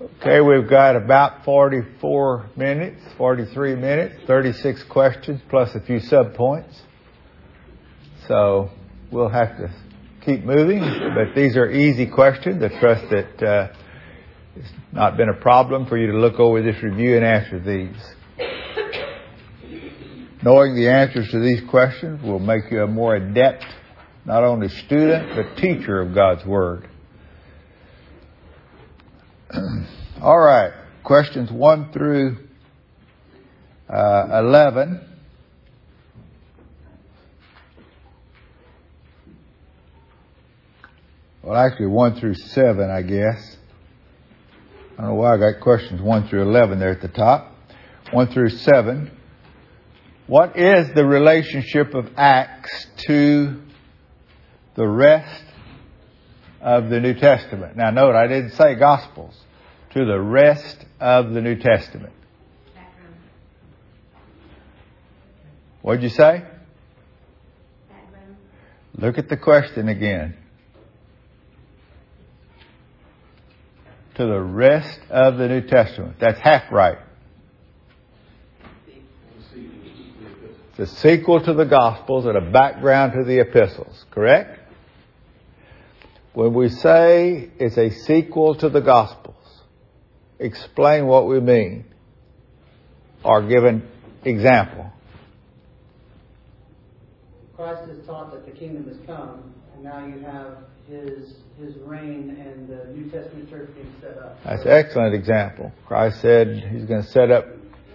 Okay, we've got about 44 minutes, 43 minutes, 36 questions, plus a few subpoints. So we'll have to keep moving, but these are easy questions. I trust that it's not been a problem for you to look over this review and answer these. Knowing the answers to these questions will make you a more adept, not only student, but teacher of God's Word. All right, questions 1 through 11. Well, actually 1 through 7, I guess. I don't know why I got questions 1 through 11 there at the top. 1 through 7. What is the relationship of Acts to the rest of the New Testament? Now note, I didn't say Gospels. To the rest of the New Testament. Background. What'd you say? Background. Look at the question again. To the rest of the New Testament. That's half right. It's a sequel to the Gospels and a background to the epistles, correct? When we say it's a sequel to the Gospels, explain what we mean or give an example. Christ has taught that the kingdom has come, and now you have his reign and the New Testament church being set up. That's an excellent example. Christ said he's going to set up,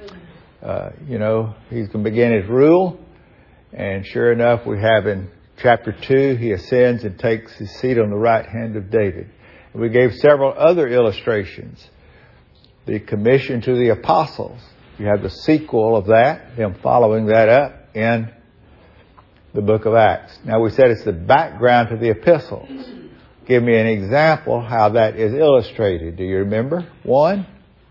he's going to begin his rule. And sure enough, we have in chapter 2, he ascends and takes his seat on the right hand of David. And we gave several other illustrations. The commission to the apostles. You have the sequel of that, him following that up in the book of Acts. Now we said it's the background to the epistles. Give me an example how that is illustrated. Do you remember? One?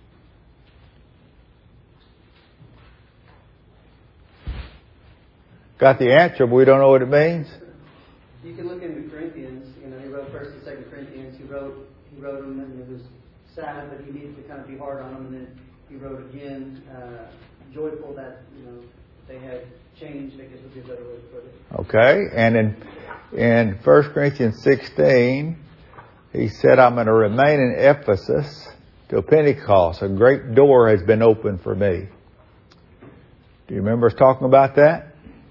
Got the answer, but we don't know what it means? You can look into Corinthians. He wrote 1st and 2nd Corinthians. He wrote them, and it was sad, but he needed to kind of be hard on them. And then he wrote again, joyful that they had changed. I guess would be a better way to put it. Okay, and in 1 Corinthians 16, he said, "I'm going to remain in Ephesus till Pentecost. A great door has been opened for me." Do you remember us talking about that?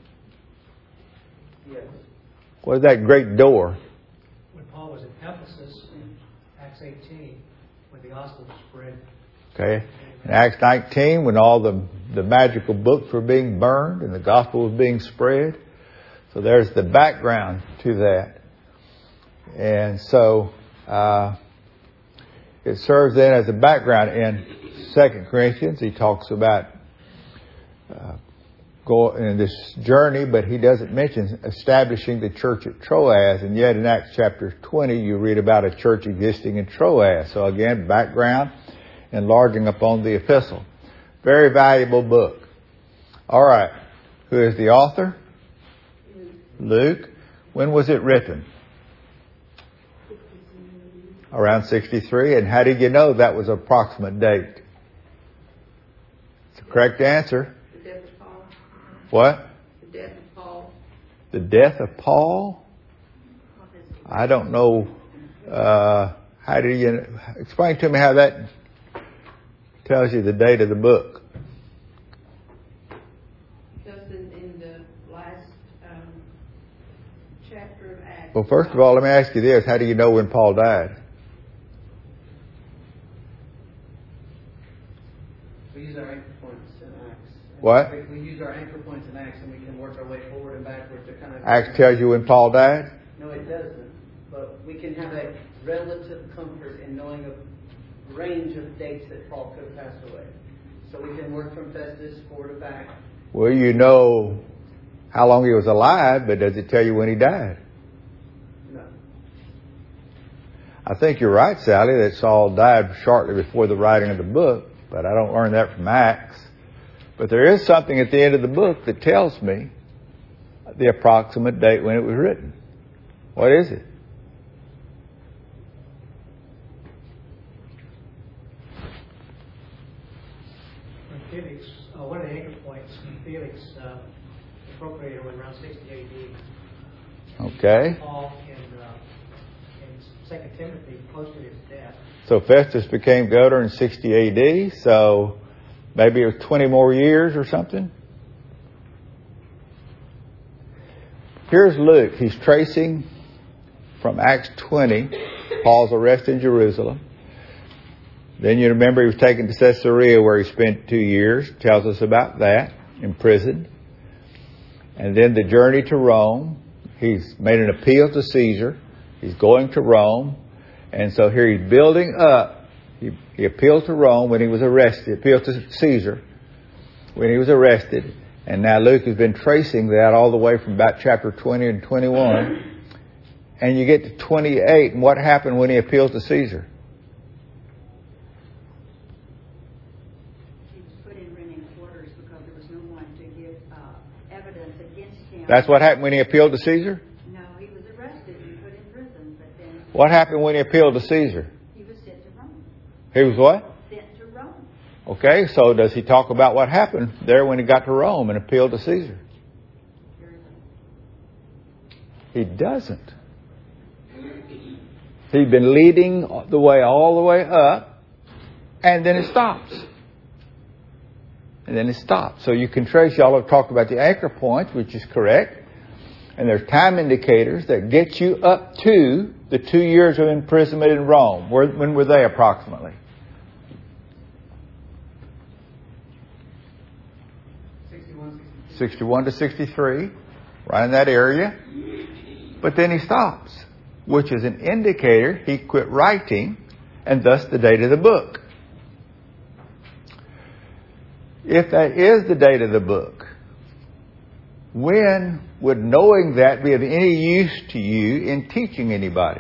Yes. What is that great door? When Paul was in Ephesus, in Acts 18, when the gospel was spread. Okay. In Acts 19, when all the magical books were being burned and the gospel was being spread. So there's the background to that. And so it serves then as a background. In 2 Corinthians, he talks about going in this journey, but he doesn't mention establishing the church at Troas. And yet in Acts chapter 20, you read about a church existing in Troas. So again, background, enlarging upon the epistle. Very valuable book. All right. Who is the author? Luke. When was it written? Around 63. And how did you know that was an approximate date? It's the correct answer. The death of Paul. What? The death of Paul. The death of Paul? I don't know. How do you explain to me how that tells you the date of the book? Just in the last chapter of Acts. Well, first of all, let me ask you this. How do you know when Paul died? We use our anchor points in Acts. What? We use our anchor points in Acts, and we can work our way forward and backward to kind of... Acts tells you when Paul died? No, it doesn't. But we can have a relative comfort in knowing a range of dates that Paul could have passed away. So we can work from Festus forward and back. Well, you know how long he was alive, but does it tell you when he died? No. I think you're right, Sally, that Saul died shortly before the writing of the book, but I don't learn that from Acts. But there is something at the end of the book that tells me the approximate date when it was written. What is it? Felix, one of the anchor points, Felix appropriated around 60 AD. Okay. Paul in 2 Timothy, close to his death. So Festus became governor in 60 AD, so maybe it was 20 more years or something. Here's Luke. He's tracing from Acts 20, Paul's arrest in Jerusalem. Then you remember he was taken to Caesarea where he spent 2 years. Tells us about that, imprisoned. And then the journey to Rome. He's made an appeal to Caesar. He's going to Rome. And so here he's building up. He appealed to Rome when he was arrested. Appealed to Caesar when he was arrested. And now Luke has been tracing that all the way from about chapter 20 and 21. And you get to 28. And what happened when he appealed to Caesar? He was put in running quarters because there was no one to give evidence against him. That's what happened when he appealed to Caesar? No, he was arrested and put in prison, but then What happened when he appealed to Caesar? he was sent to Rome. He was what? Sent to Rome. Okay, so does he talk about what happened there when he got to Rome and appealed to Caesar? He doesn't. He'd been leading the way all the way up, and then it stops. And then it stops. So you can trace, y'all have talked about the anchor points, which is correct. And there's time indicators that get you up to the 2 years of imprisonment in Rome. When were they approximately? 61 to 63, right in that area. But then he stops, which is an indicator he quit writing, and thus the date of the book. If that is the date of the book, when would knowing that be of any use to you in teaching anybody?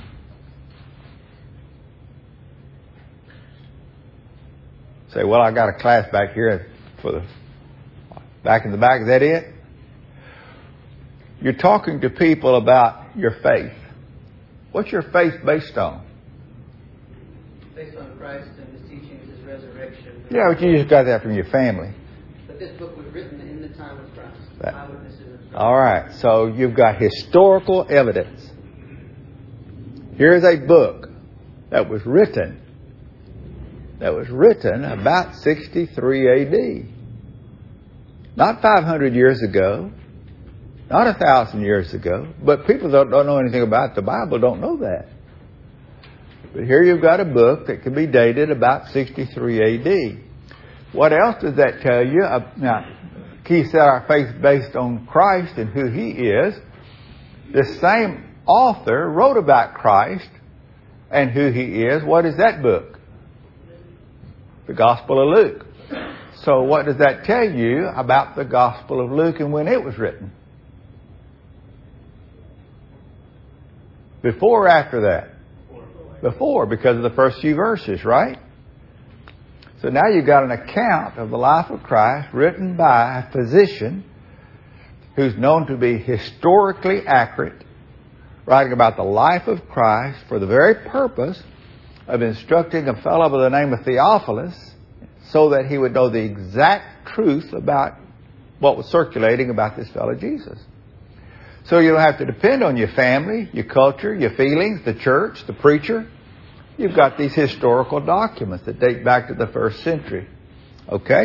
Say, well, I got a class back here for the back in the back. Is that it? You're talking to people about your faith. What's your faith based on? Based on Christ and His teachings, His resurrection. Yeah, but you just got that from your family. But this book was written in the time of Christ. That- Eyewitnesses of Christ. All right, so you've got historical evidence. Here's a book that was written about 63 AD. Not 500 years ago, not 1,000 years ago, but people that don't know anything about the Bible don't know that. But here you've got a book that can be dated about 63 AD. What else does that tell you? Now, Keith said our faith is based on Christ and who He is. This same author wrote about Christ and who He is. What is that book? The Gospel of Luke. So what does that tell you about the Gospel of Luke and when it was written? Before or after that? Before, because of the first few verses, right? So now you've got an account of the life of Christ written by a physician who's known to be historically accurate, writing about the life of Christ for the very purpose of instructing a fellow by the name of Theophilus so that he would know the exact truth about what was circulating about this fellow Jesus. So you don't have to depend on your family, your culture, your feelings, the church, the preacher. You've got these historical documents that date back to the 1st century. Okay?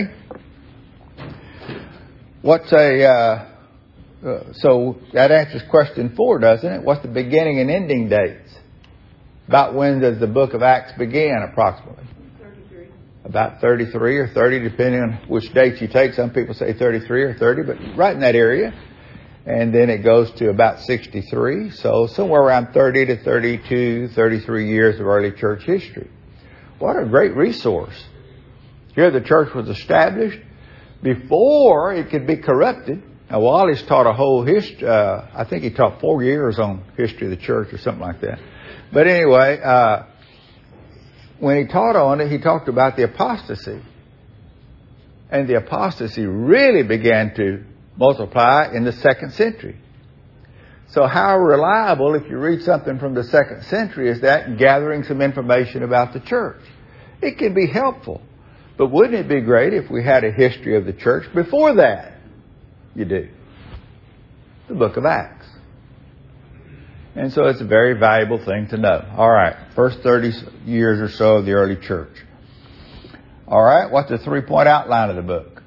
So that answers question 4, doesn't it? What's the beginning and ending dates? About when does the book of Acts begin, approximately? 33. About 33 or 30, depending on which dates you take. Some people say 33 or 30, but right in that area. And then it goes to about 63. So somewhere around 30 to 32, 33 years of early church history. What a great resource. Here the church was established before it could be corrupted. Now Wallis taught a whole history. I think he taught 4 years on history of the church or something like that. But anyway, when he taught on it, he talked about the apostasy. And the apostasy really began to multiply in the 2nd century. So how reliable, if you read something from the 2nd century, is that in gathering some information about the church? It can be helpful. But wouldn't it be great if we had a history of the church before that? You do. The book of Acts. And so it's a very valuable thing to know. All right. First 30 years or so of the early church. All right. What's the 3-point outline of the book?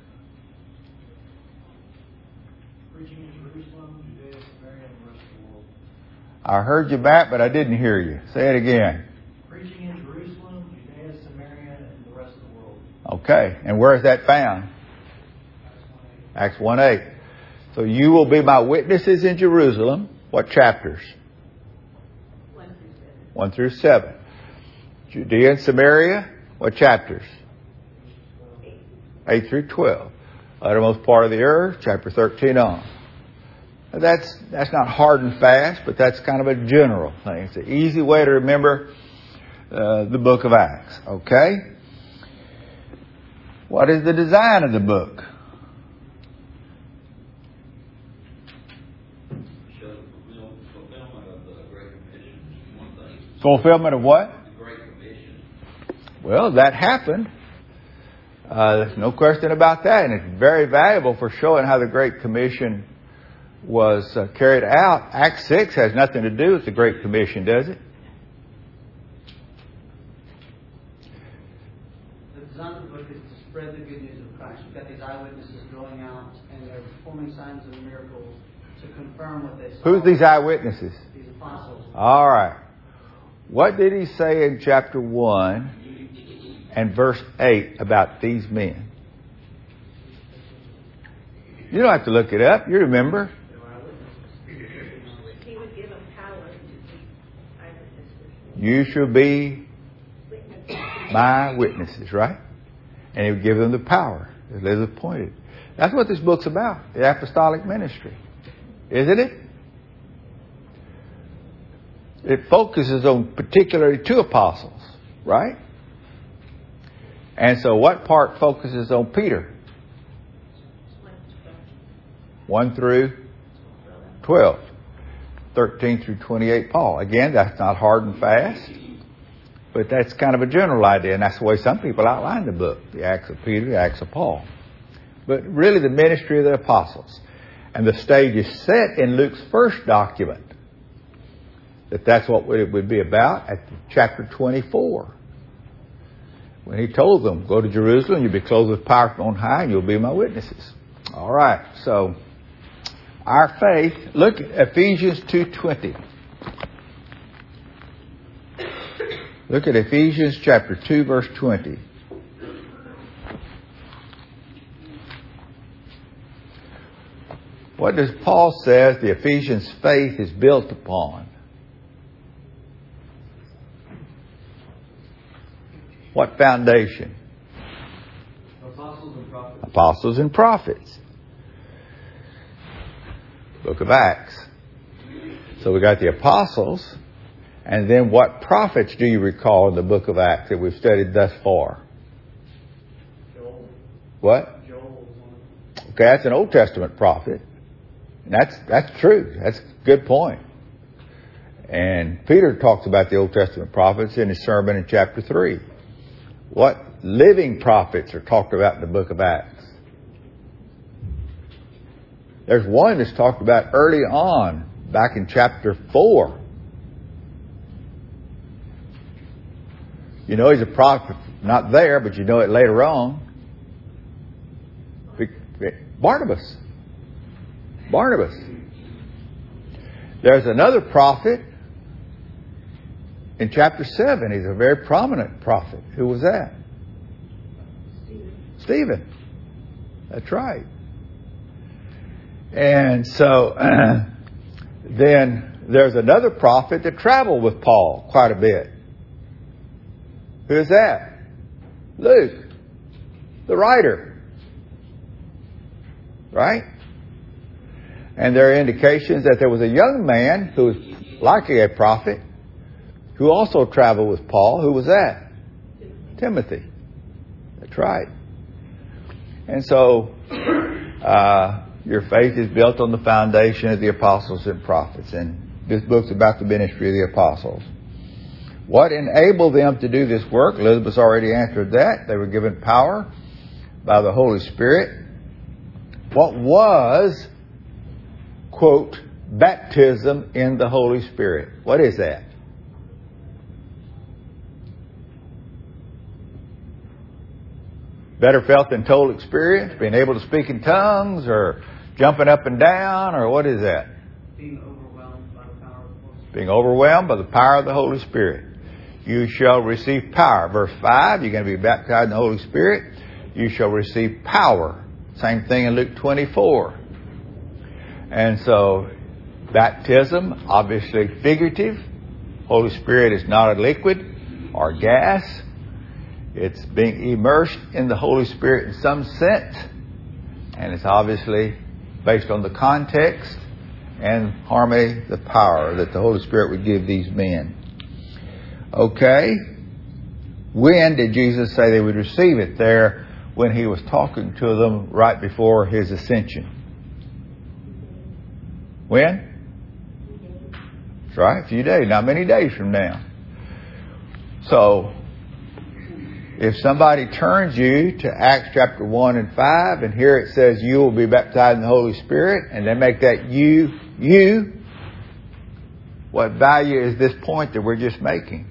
Preaching in Jerusalem, Judea, Samaria, and the rest of the world. I heard you back, but I didn't hear you. Say it again. Preaching in Jerusalem, Judea, Samaria, and the rest of the world. Okay. And where is that found? Acts 1:8. So you will be my witnesses in Jerusalem. What chapters? 1 through 7. Judea and Samaria. What chapters? 8 through 12. Uttermost part of the earth, chapter 13 on. Now that's not hard and fast, but that's kind of a general thing. It's an easy way to remember the book of Acts. Okay? What is the design of the book? Fulfillment of what? The Great Commission. Well, that happened. There's no question about that. And it's very valuable for showing how the Great Commission was carried out. Acts 6 has nothing to do with the Great Commission, does it? The design of the book is to spread the good news of Christ. You've got these eyewitnesses going out and they're performing signs and miracles to confirm what they saw. Who's these eyewitnesses? These apostles. All right. What did he say in chapter 1 and verse 8 about these men? You don't have to look it up. You remember. He would give them power to be eyewitnesses. You shall be my witnesses, right? And he would give them the power, as Elizabeth pointed. That's what this book's about, the apostolic ministry. Isn't it? It focuses on particularly 2 apostles, right? And so what part focuses on Peter? 1 through 12. 13 through 28, Paul. Again, that's not hard and fast, but that's kind of a general idea, and that's the way some people outline the book. The Acts of Peter, the Acts of Paul. But really the ministry of the apostles. And the stage is set in Luke's first document. That's what it would be about at chapter 24. When he told them, go to Jerusalem, you'll be clothed with power from on high, and you'll be my witnesses. All right, so our faith, look at Ephesians 2:20. Look at Ephesians chapter 2, verse 20. What does Paul say the Ephesians faith is built upon? What foundation? Apostles and prophets. Apostles and prophets. Book of Acts. So we got the apostles, and then what prophets do you recall in the book of Acts that we've studied thus far? Joel. What? Joel. Okay, that's an Old Testament prophet. And that's true. That's a good point. And Peter talks about the Old Testament prophets in his sermon in chapter 3. What living prophets are talked about in the book of Acts? There's one that's talked about early on, back in chapter 4. You know he's a prophet, not there, but you know it later on. Barnabas. There's another prophet in chapter 7. He's a very prominent prophet. Who was that? Stephen. That's right. And so then there's another prophet that traveled with Paul quite a bit. Who is that? Luke, the writer. Right? And there are indications that there was a young man who was likely a prophet who also traveled with Paul. Who was that? Timothy. That's right. And so your faith is built on the foundation of the apostles and prophets. And this book's about the ministry of the apostles. What enabled them to do this work? Elizabeth's already answered that. They were given power by the Holy Spirit. What was, quote, baptism in the Holy Spirit? What is that? Better felt than told experience? Being able to speak in tongues, or jumping up and down, or what is that? Being overwhelmed by the power of the Holy Spirit. Being overwhelmed by the power of the Holy Spirit. You shall receive power. Verse 5, you're going to be baptized in the Holy Spirit. You shall receive power. Same thing in Luke 24. And so, baptism, obviously figurative. Holy Spirit is not a liquid or gas. It's being immersed in the Holy Spirit in some sense. And it's obviously based on the context and harmony, the power that the Holy Spirit would give these men. Okay. When did Jesus say they would receive it? There, when He was talking to them right before His ascension. When? That's right, a few days. Not many days from now. So, if somebody turns you to Acts chapter 1 and 5, and here it says you will be baptized in the Holy Spirit, and they make that you, what value is this point that we're just making?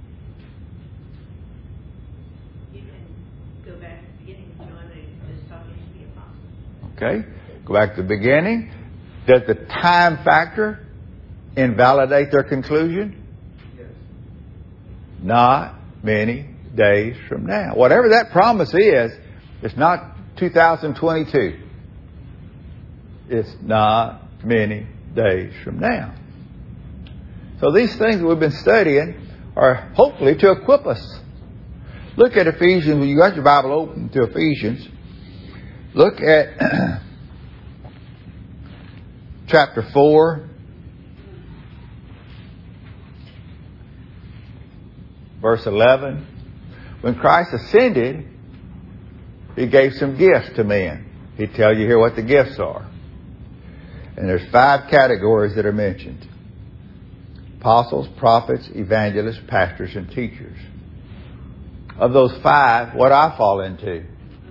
You can go back to the beginning, John, they just talking to the apostles. Okay, go back to the beginning. Does the time factor invalidate their conclusion? Yes. Not many days from now. Whatever that promise is, it's not 2022. It's not many days from now. So these things that we've been studying are hopefully to equip us. Look at Ephesians. When you got your Bible open to Ephesians, look at chapter 4, verse 11. When Christ ascended, He gave some gifts to men. He'd tell you here what the gifts are. And there's 5 categories that are mentioned. Apostles, prophets, evangelists, pastors, and teachers. Of those 5, what do I fall into?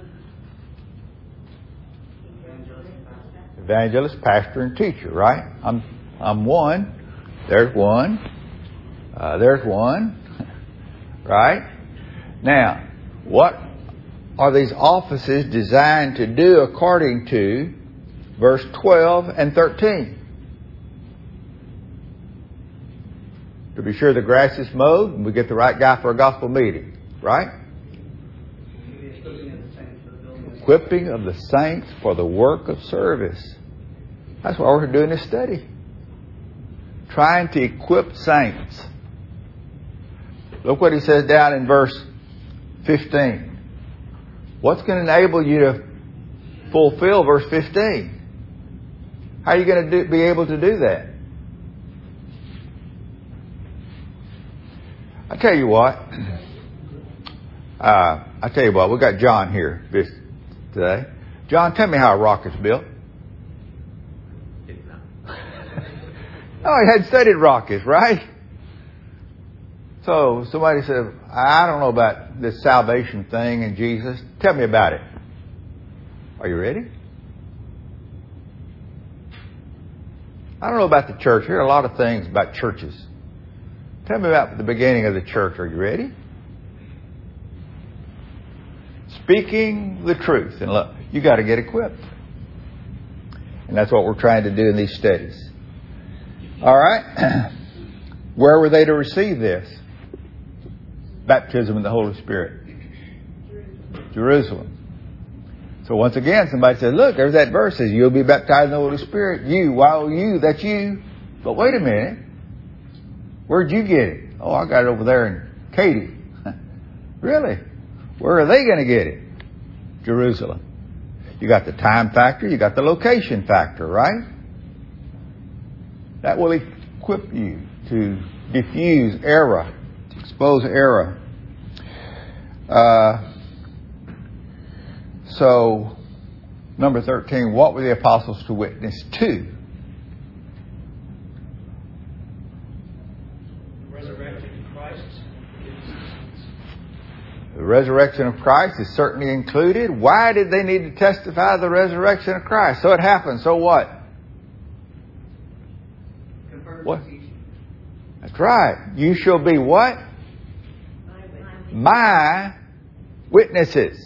Evangelist, pastor, and teacher, right? I'm one. There's one. There's one. Right? Now, what are these offices designed to do according to verse 12 and 13? To be sure the grass is mowed and we get the right guy for a gospel meeting. Right? Equipping of the saints for the work of service. That's why we're doing this study. Trying to equip saints. Look what he says down in verse 15. What's going to enable you to fulfill verse 15? How are you going to be able to do that? I tell you what, we got John here today. John, tell me how a rocket's built. Oh, he hadn't studied rockets, right? So somebody said, I don't know about this salvation thing and Jesus. Tell me about it. Are you ready? I don't know about the church. I hear a lot of things about churches. Tell me about the beginning of the church. Are you ready? Speaking the truth. And look, you got to get equipped. And that's what we're trying to do in these studies. All right. Where were they to receive this? Baptism in the Holy Spirit. Jerusalem. So once again, somebody says, look, there's that verse says, you'll be baptized in the Holy Spirit. You, wow, you, that's you. But wait a minute. Where'd you get it? Oh, I got it over there in Katy. Really? Where are they going to get it? Jerusalem. You got the time factor, you got the location factor, right? That will equip you to diffuse error, to expose error. So, number 13, what were the apostles to witness to? Resurrected Christ. The resurrection of Christ is certainly included. Why did they need to testify the resurrection of Christ? So it happened. So what? What? That's right. You shall be what? My witnesses.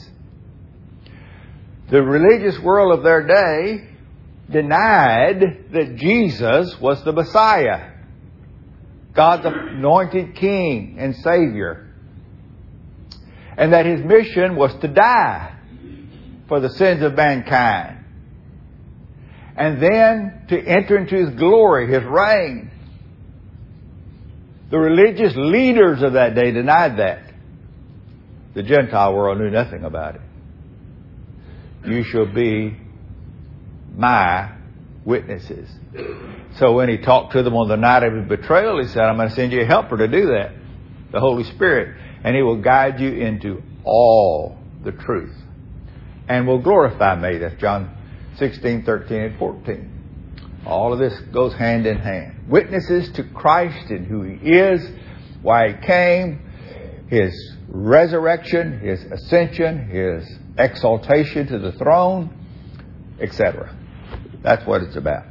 The religious world of their day denied that Jesus was the Messiah, God's anointed King and Savior, and that His mission was to die for the sins of mankind, and then to enter into His glory, His reign. The religious leaders of that day denied that. The Gentile world knew nothing about it. You shall be my witnesses. So when He talked to them on the night of His betrayal, He said, I'm going to send you a helper to do that, the Holy Spirit. And He will guide you into all the truth and will glorify me. That's John 16, 13, and 14. All of this goes hand in hand. Witnesses to Christ and who He is, why He came, His resurrection, His ascension, His exaltation to the throne, etc. That's what it's about.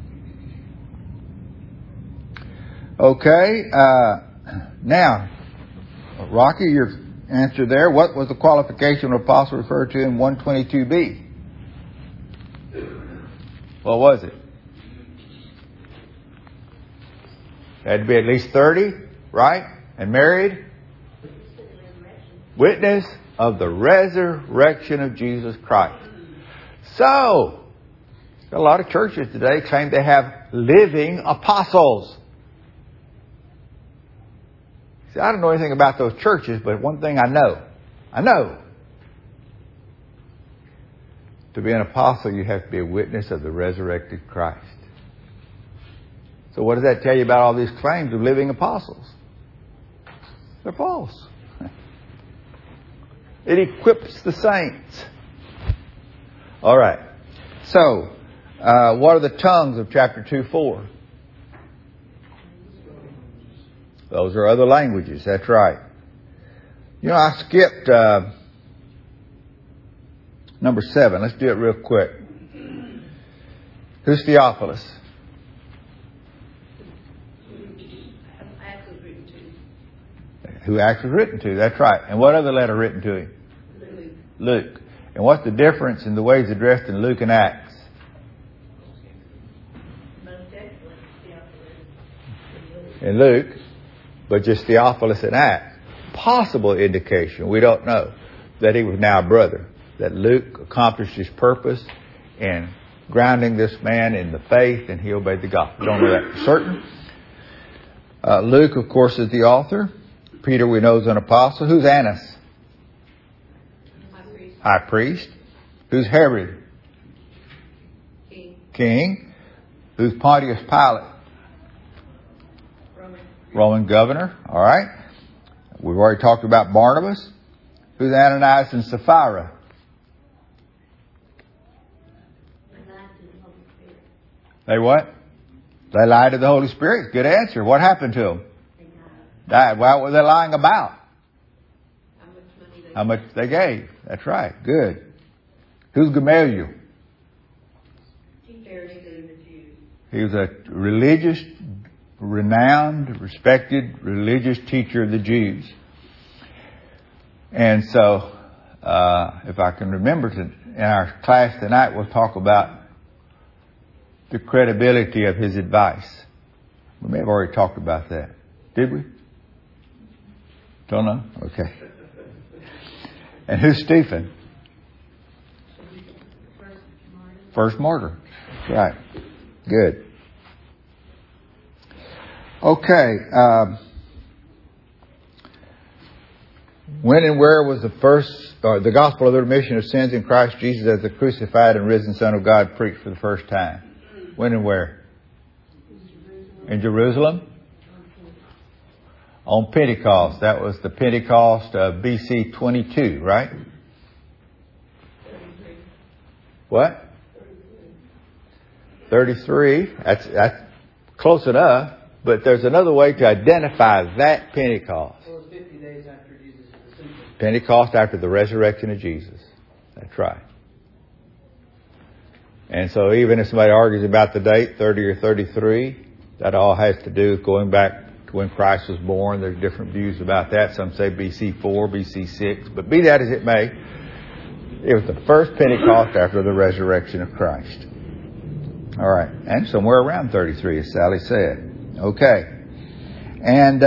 Okay, now, Rocky, your answer there. What was the qualification of apostle referred to in 122b? What was it? Had to be at least 30, right? And married? Witness of the resurrection of Jesus Christ. So, a lot of churches today claim they have living apostles. See, I don't know anything about those churches, but one thing I know. To be an apostle, you have to be a witness of the resurrected Christ. So what does that tell you about all these claims of living apostles? They're false. It equips the saints. All right. So, what are the tongues of chapter 2:4? Those are other languages. That's right. You know, I skipped number 7. Let's do it real quick. Who's Theophilus? Who Acts was written to. That's right. And what other letter written to him? Luke. And what's the difference in the way he's addressed in Luke and Acts? In Luke, but just Theophilus in Acts. Possible indication, we don't know, that he was now a brother. That Luke accomplished his purpose in grounding this man in the faith, and he obeyed the gospel. Don't know that for certain. Luke, of course, is the author. Peter, we know, is an apostle. Who's Annas? High priest. Who's Herod? King. Who's Pontius Pilate? Roman governor. All right. We've already talked about Barnabas. Who's Ananias and Sapphira? They what? They lied to the Holy Spirit. Good answer. What happened to them? Died. What were they lying about? How much they gave. That's right. Good. Who's Gamaliel? He was a religious, renowned, respected religious teacher of the Jews. And so, if I can remember, in our class tonight, we'll talk about the credibility of his advice. We may have already talked about that. Did we? Don't know? Okay. And who's Stephen? First martyr. Right. Good. Okay. When and where was the gospel of the remission of sins in Christ Jesus as the crucified and risen Son of God preached for the first time? When and where? In Jerusalem? On Pentecost. That was the Pentecost of BC 22, right? What? 33. That's close enough. But there's another way to identify that Pentecost. Well, it was 50 days after Jesus ascension. Pentecost after the resurrection of Jesus. That's right. And so even if somebody argues about the date, 30 or 33, that all has to do with going back to when Christ was born. There's different views about that. Some say BC 4, BC 6. But be that as it may, it was the first Pentecost after the resurrection of Christ. All right. And somewhere around 33, as Sally said. Okay. And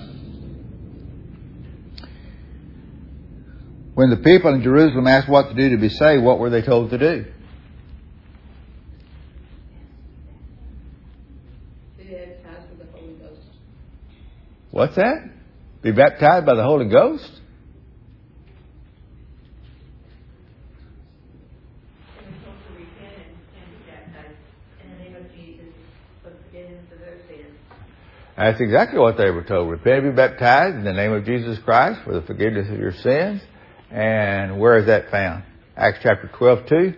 when the people in Jerusalem asked what to do to be saved, what were they told to do? What's that? Be baptized by the Holy Ghost? And we're supposed to repent and be baptized in the name of Jesus for the forgiveness of their sins. That's exactly what they were told. Repent and be baptized in the name of Jesus Christ for the forgiveness of your sins. And where is that found? Acts chapter 12,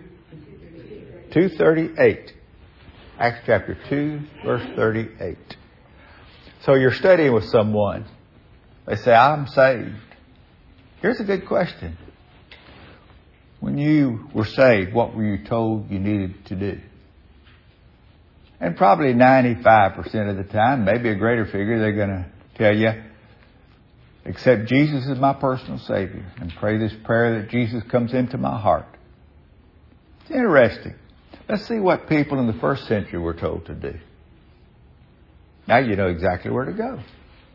238. Acts chapter 2, verse 38. So you're studying with someone. They say, I'm saved. Here's a good question. When you were saved, what were you told you needed to do? And probably 95% of the time, maybe a greater figure, they're going to tell you, accept Jesus as my personal Savior and pray this prayer that Jesus comes into my heart. It's interesting. Let's see what people in the first century were told to do. Now you know exactly where to go.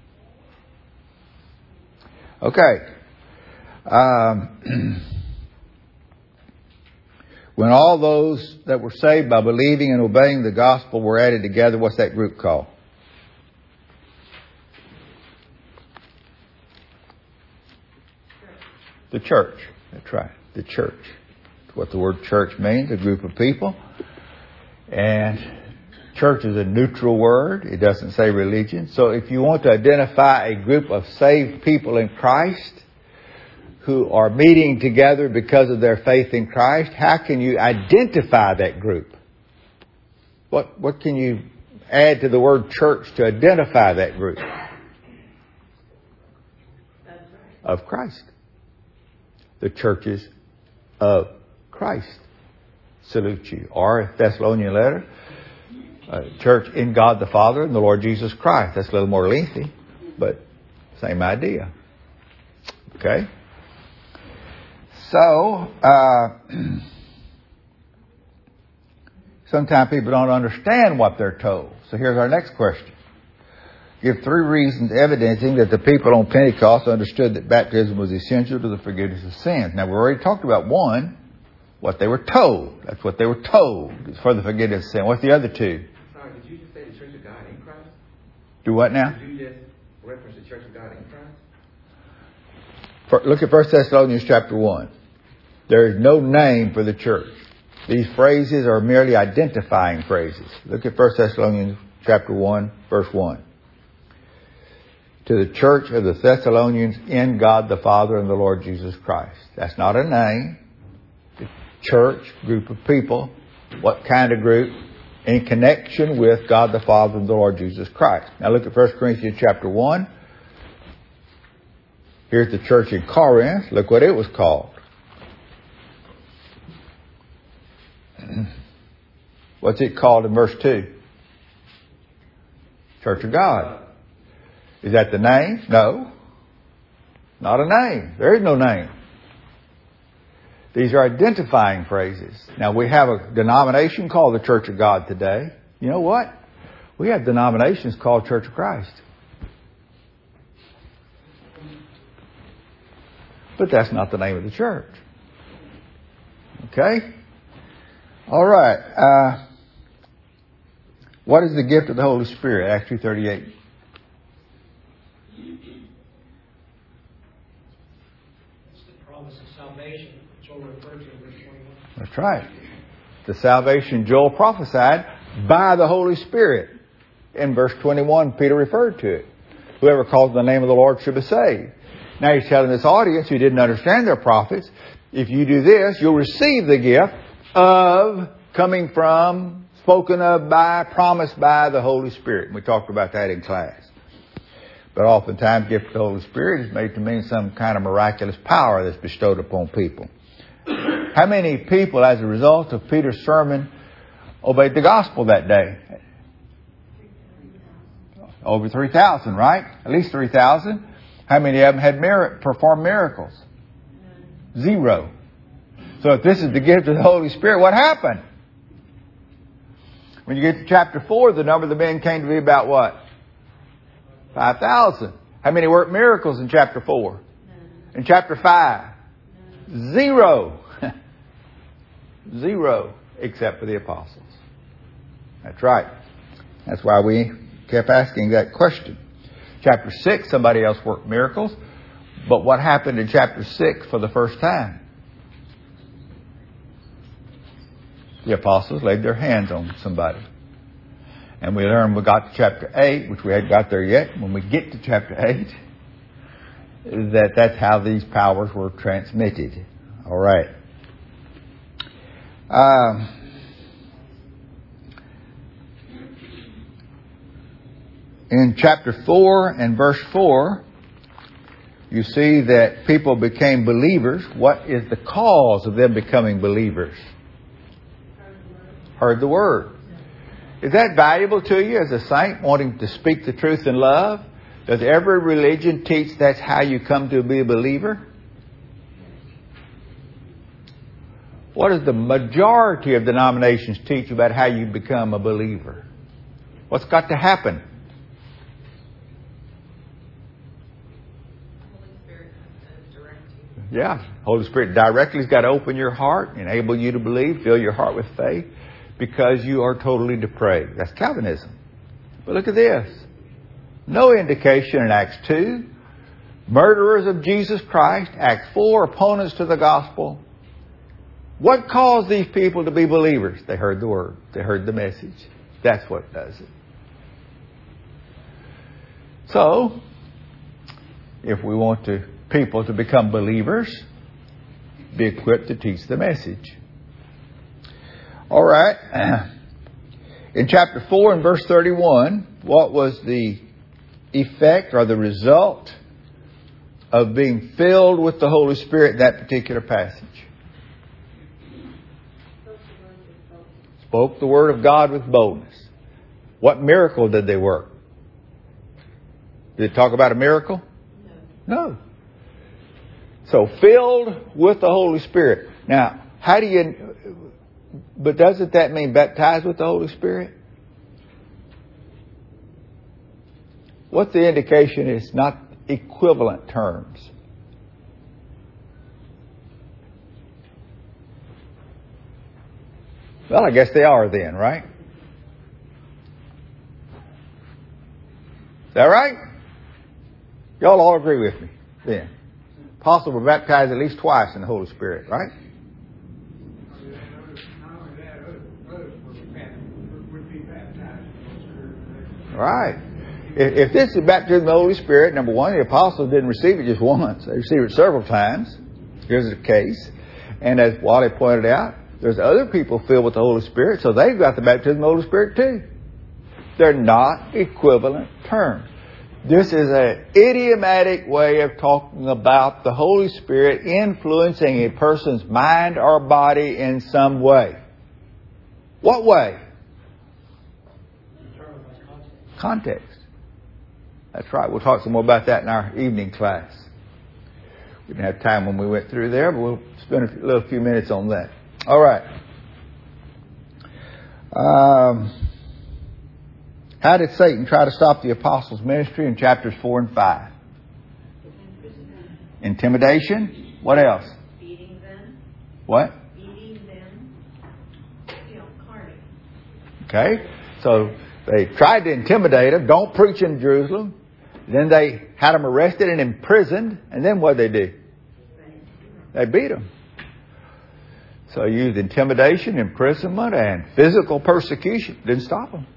Okay. When all those that were saved by believing and obeying the gospel were added together, what's that group called? The church. That's right. The church. That's what the word church means, a group of people. And church is a neutral word. It doesn't say religion. So if you want to identify a group of saved people in Christ who are meeting together because of their faith in Christ, how can you identify that group? What can you add to the word church to identify that group? Of Christ. The churches of Christ salute you. Or Thessalonian letter, church in God the Father and the Lord Jesus Christ. That's a little more lengthy, but same idea. Okay? So, sometimes people don't understand what they're told. So here's our next question. Give 3 reasons evidencing that the people on Pentecost understood that baptism was essential to the forgiveness of sins. Now, we already talked about one, what they were told. That's what they were told. It's for the forgiveness of sin. What's the other 2? Sorry, did you just say the Church of God in Christ? Do what now? Did you just reference the Church of God in Christ? Look at 1 Thessalonians chapter 1. There is no name for the church. These phrases are merely identifying phrases. Look at 1 Thessalonians chapter 1, verse 1. To the church of the Thessalonians in God the Father and the Lord Jesus Christ. That's not a name. The church, group of people. What kind of group? In connection with God the Father and the Lord Jesus Christ. Now look at 1 Corinthians chapter 1. Here's the church in Corinth. Look what it was called. What's it called in verse 2? Church of God. Is that the name? No. Not a name. There is no name. These are identifying phrases. Now we have a denomination called the Church of God today. You know what? We have denominations called Church of Christ. But that's not the name of the church. Okay? All right. What is the gift of the Holy Spirit? Acts 2:38. It's the promise of salvation, which we'll refer to in verse 21. That's right. The salvation Joel prophesied by the Holy Spirit. In verse 21, Peter referred to it. Whoever calls the name of the Lord should be saved. Now he's telling this audience who didn't understand their prophets, if you do this, you'll receive the gift of, coming from, spoken of by, promised by the Holy Spirit. And we talked about that in class. But oftentimes, gift of the Holy Spirit is made to mean some kind of miraculous power that's bestowed upon people. How many people, as a result of Peter's sermon, obeyed the gospel that day? Over 3,000, right? At least 3,000. How many of them had performed miracles? 0. So if this is the gift of the Holy Spirit, what happened? When you get to chapter 4, the number of the men came to be about what? 5,000. How many worked miracles in chapter 4? In chapter 5? 0. 0, except for the apostles. That's right. That's why we kept asking that question. Chapter 6, somebody else worked miracles. But what happened in chapter 6 for the first time? The apostles laid their hands on somebody. And we learned we got to chapter 8, which we hadn't got there yet. When we get to chapter 8, that's how these powers were transmitted. All right. In chapter 4 and verse 4, you see that people became believers. What is the cause of them becoming believers? Heard the word. Is that valuable to you as a saint, wanting to speak the truth in love? Does every religion teach that's how you come to be a believer? What does the majority of denominations teach about how you become a believer? What's got to happen? Yeah, Holy Spirit directly has got to open your heart, enable you to believe, fill your heart with faith, because you are totally depraved. That's Calvinism. But look at this. No indication in Acts 2. Murderers of Jesus Christ. Acts 4, opponents to the gospel. What caused these people to be believers? They heard the word. They heard the message. That's what does it. So, if we want people to become believers, be equipped to teach the message. All right. In chapter 4 and verse 31, what was the effect or the result of being filled with the Holy Spirit in that particular passage? Spoke the word of God with boldness. What miracle did they work? Did it talk about a miracle? No. So filled with the Holy Spirit. Now, but doesn't that mean baptized with the Holy Spirit? What's the indication? It's not equivalent terms. Well, I guess they are then, right? Is that right? Y'all all agree with me then. Apostles were baptized at least twice in the Holy Spirit, right? Right. If this is baptism of the Holy Spirit, number one, the apostles didn't receive it just once. They received it several times. Here's the case. And as Wally pointed out, there's other people filled with the Holy Spirit, so they've got the baptism of the Holy Spirit too. They're not equivalent terms. This is an idiomatic way of talking about the Holy Spirit influencing a person's mind or body in some way. What way? Context. That's right. We'll talk some more about that in our evening class. We didn't have time when we went through there, but we'll spend a few minutes on that. All right. How did Satan try to stop the apostles' ministry in chapters 4 and 5? Intimidation. What else? Beating them. What? Beating them. Carnage. Okay. So they tried to intimidate them. Don't preach in Jerusalem. Then they had them arrested and imprisoned. And then what did they do? They beat them. So they used intimidation, imprisonment, and physical persecution. Didn't stop them.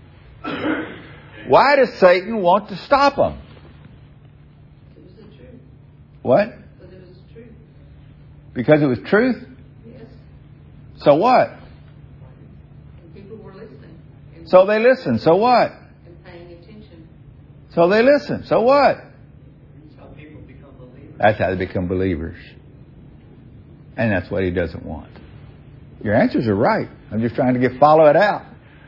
Why does Satan want to stop them? It was the truth. What? Because it was the truth. Because it was truth? Yes. So what? And people were listening. So they listened. So what? And paying attention. So they listen. So what? That's how people become believers. That's how they become believers. And that's what he doesn't want. Your answers are right. I'm just trying to follow it out.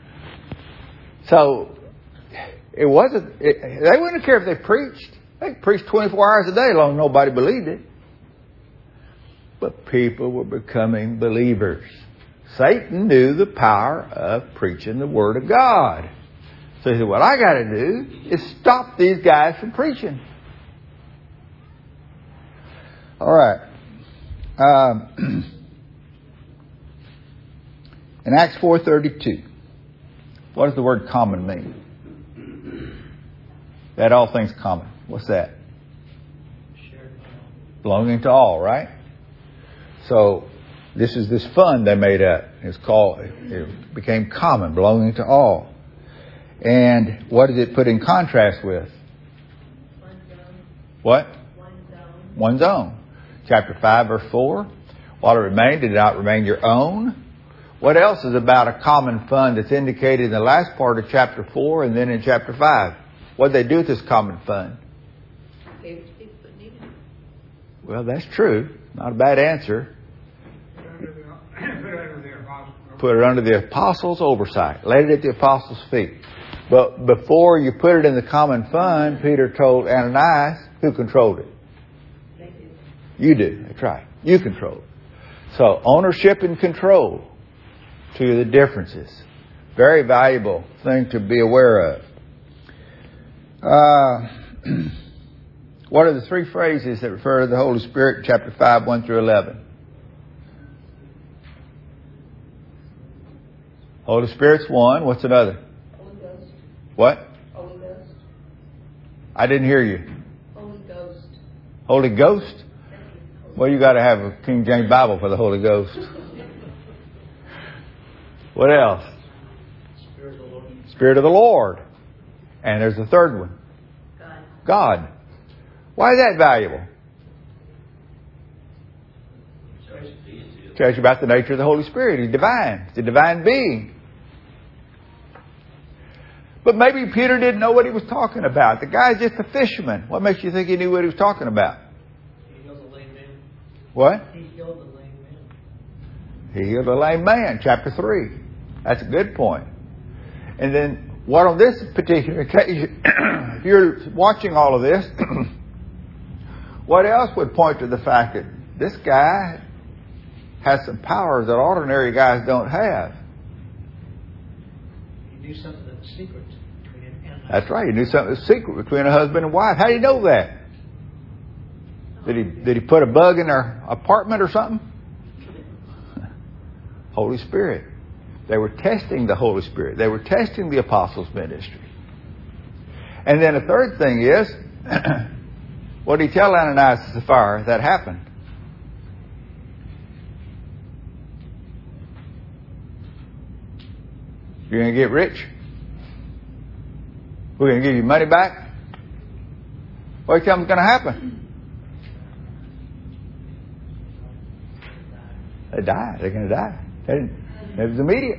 So, they wouldn't care if they preached. They preached 24 hours a day as long as nobody believed it. But people were becoming believers. Satan knew the power of preaching the Word of God. So he said, what I got to do is stop these guys from preaching. All right. In Acts 4:32, what does the word common mean? That all things common. What's that? Belonging to all, right? So this is this fund they made up. It became common, belonging to all. And what did it put in contrast with? One's own. What? One's own. One's own. Chapter 5, verse 4. While it remained, did it not remain your own? What else is about a common fund that's indicated in the last part of chapter 4 and then in chapter 5? What did they do with this common fund? Gave it to people that needed it. Well, that's true. Not a bad answer. Put it under the apostles' oversight. Laid it at the apostles' feet. But before you put it in the common fund, Peter told Ananias, who controlled it? They did. You do. That's right. You control it. So ownership and control. Two of the differences. Very valuable thing to be aware of. What are the three phrases that refer to the Holy Spirit in chapter 5, 1 through 11? Holy Spirit's one. What's another? Holy Ghost. What? Holy Ghost. I didn't hear you. Holy Ghost. Holy Ghost? Well, you got to have a King James Bible for the Holy Ghost. What else? Spirit of the Lord. Spirit of the Lord. And there's the third one. God. God. Why is that valuable? Tells you about the nature of the Holy Spirit. He's divine. He's a divine being. But maybe Peter didn't know what he was talking about. The guy's just a fisherman. What makes you think he knew what he was talking about? He healed the lame man. What? He healed the lame man. He healed a lame man, chapter 3. That's a good point. And then, what on this particular occasion, if you're watching all of this, what else would point to the fact that this guy has some powers that ordinary guys don't have? He knew something that was secret between him and That's right. He knew something was secret between a husband and wife. How do you know that? Did he put a bug in their apartment or something? Holy Spirit. They were testing the Holy Spirit. They were testing the apostles' ministry. And then a third thing is, what did he tell Ananias and Sapphira that happened? You're going to get rich? We're going to give you money back? What do you tell them is going to happen? They die. They're going to die. It was immediate.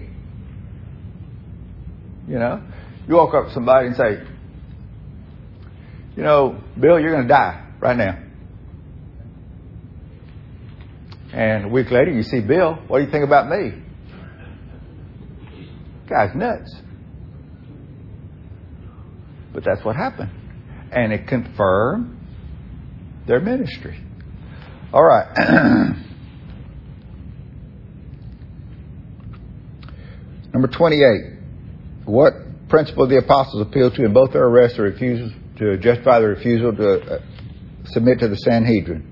You know, you walk up to somebody and say, you know, Bill, you're going to die right now. And a week later, you see Bill. What do you think about me? Guy's nuts. But that's what happened. And it confirmed their ministry. All right. Number 28. What principle the apostles appealed to in both their arrests or refusals to justify the refusal to submit to the Sanhedrin?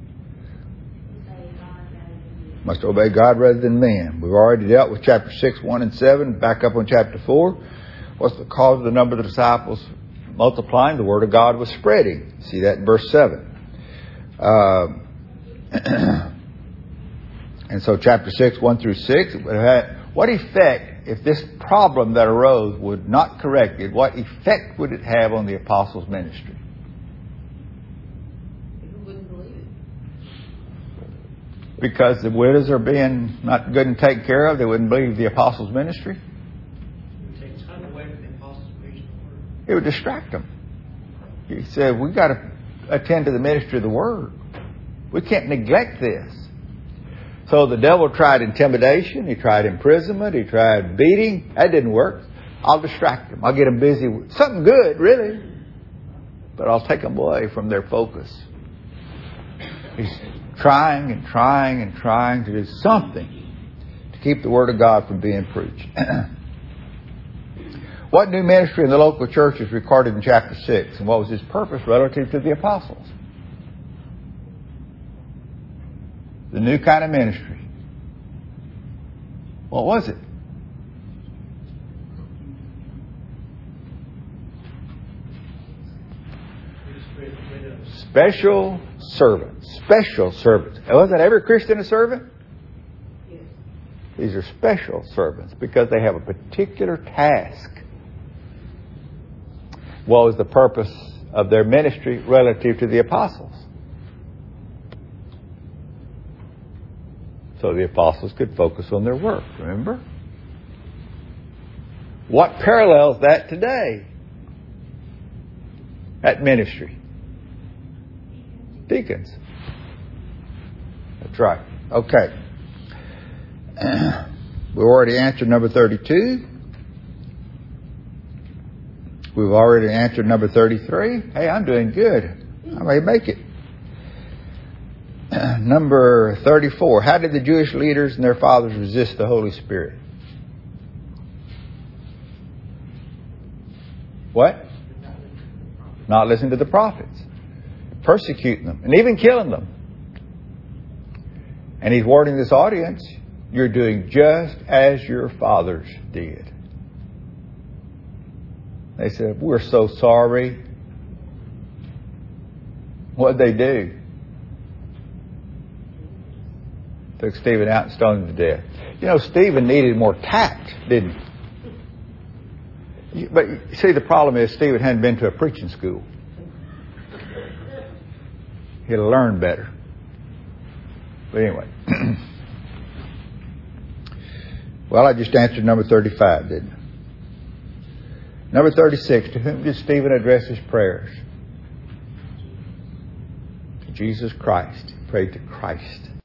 Must obey God rather than men. We've already dealt with chapter 6, 1 and 7. Back up on chapter 4. What's the cause of the number of the disciples multiplying? The word of God was spreading. See that in verse 7. And so chapter 6, 1 through 6. What effect, if this problem that arose would not corrected, what effect would it have on the apostles' ministry? Who wouldn't believe it? Because the widows are being not good and taken care of, they wouldn't believe the apostles' ministry? It would take time away from the apostles' preaching the word. It would distract them. He said, we've got to attend to the ministry of the Word. We can't neglect this. So the devil tried intimidation. He tried imprisonment. He tried beating. That didn't work. I'll distract them. I'll get them busy with something good, really. But I'll take them away from their focus. He's trying and trying and trying to do something to keep the Word of God from being preached. What new ministry in the local church is recorded in chapter 6? And what was his purpose relative to the apostles? The new kind of ministry. What was it? Special servants. Special servants. Wasn't every Christian a servant? Yes. These are special servants because they have a particular task. What was the purpose of their ministry relative to the apostles? So the apostles could focus on their work, remember? What parallels that today? That ministry. Deacons. That's right. Okay. We already answered number 32. We've already answered number 33. Hey, I'm doing good. I may make it. Number 34. How did the Jewish leaders and their fathers resist the Holy Spirit? What? Not listening to the prophets. Persecuting them. And even killing them. And he's warning this audience, you're doing just as your fathers did. They said, we're so sorry. What'd they do? Took Stephen out and stoned him to death. You know, Stephen needed more tact, didn't he? But see, the problem is Stephen hadn't been to a preaching school. He'd have learned better. But anyway. Well, I just answered number 35, didn't I? Number 36, to whom did Stephen address his prayers? To Jesus Christ. He prayed to Christ.